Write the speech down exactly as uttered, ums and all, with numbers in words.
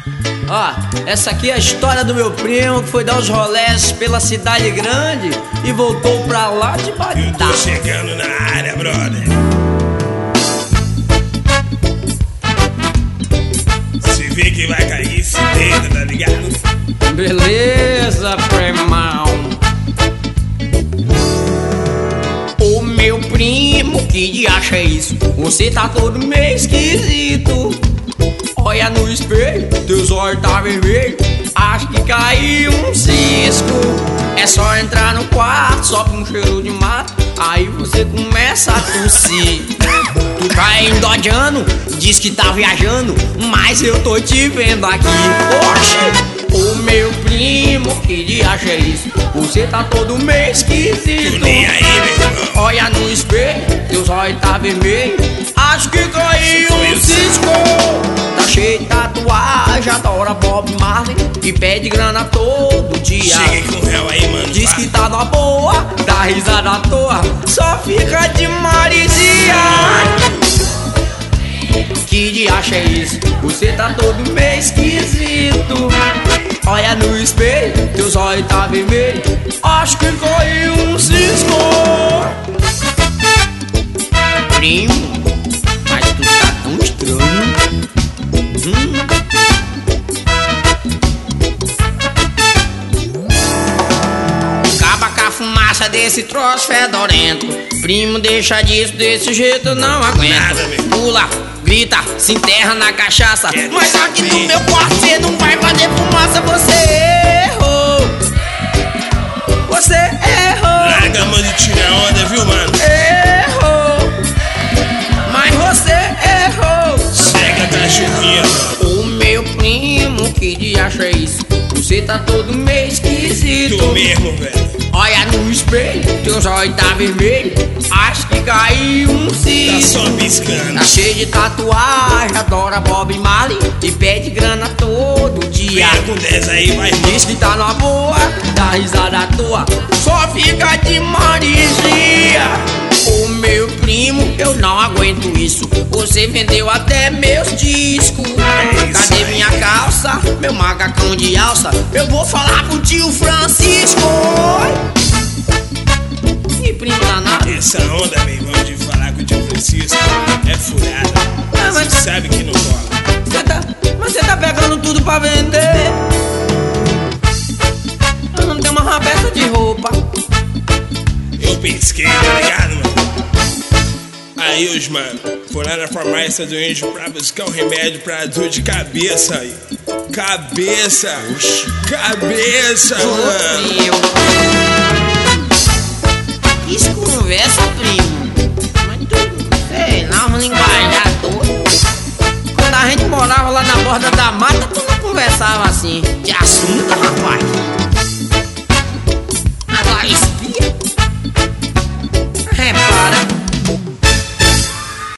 Ó, essa aqui é a história do meu primo que foi dar os rolés pela cidade grande e voltou pra lá de Bagdá. Eu tô chegando na área, brother. Se vê que vai cair, se deita, tá ligado? Beleza, primão. Ô meu primo, que diacho é isso? Você tá todo meio esquisito. Olha no espelho, teus olhos tá vermelho. Acho que caiu um cisco. É só entrar no quarto, sobe um cheiro de mato. Aí você começa a tossir. Tu tá endojando, diz que tá viajando, mas eu tô te vendo aqui. Oxe, ô meu primo, que diacho é isso? Você tá todo meio esquisito. Nem aí, meu irmão. Olha no espelho, teus olhos tá vermelho. Acho que caiu um cisco. Tá cheio de tatuagem, adora Bob Marley e pede grana todo dia. Chega com o réu aí, mano. Diz que tá na boa, dá risada à toa, só fica de marisia. Que diacho é isso? Você tá todo meio esquisito. Olha no espelho, teus olhos tá vermelho. Acho que caiu um cisco. Primo, mas tu tá tão estranho. Hum. Acaba com a fumaça desse troço fedorento. Primo, deixa disso, desse jeito eu não aguento. Nada, meu. Pula, grita, se enterra na cachaça. Quero Mas aqui no saber. meu quarto cê não vai fazer fumaça. Você errou. Você errou. Larga a mão de tirar onda, viu, mano? Errou. Mas você errou. Segue a cachorrinha, mano. O meu primo, que diacho é isso? Você tá todo meio esquisito. Tu mesmo, velho. Olha no espelho, teus olhos tá vermelho. Acho que caiu um Tá cisco. só piscando. Tá cheio de tatuagem, adora Bob Marley e pede grana todo dia. Vem com dez aí, vai, irmão. Diz que tá na boa, dá risada à toa, só fica de marisia. O meu primo, eu não aguento isso. Você vendeu até meus discos. É isso Cadê aí. minha calça, meu macacão de alça? Eu vou falar pro tio Francisco. E primo danado. Essa onda, meu irmão, de falar com o tio Francisco é furada. Ah, mas- Você sabe que não rola. Cê tá, mas você tá pegando tudo pra vender. Eu não tenho uma rabeta de roupa. Eu pesquei, tá ligado, mano? Aí os mano foram lá na farmácia do índio pra buscar um remédio pra dor de cabeça aí. Cabeça! Cabeça, mano! Meu. Que conversa, primo. Mas tu, sei lá, uma linguagem à toa. Quando a gente morava lá na borda da mata, tu não conversava assim. Que assunto, rapaz.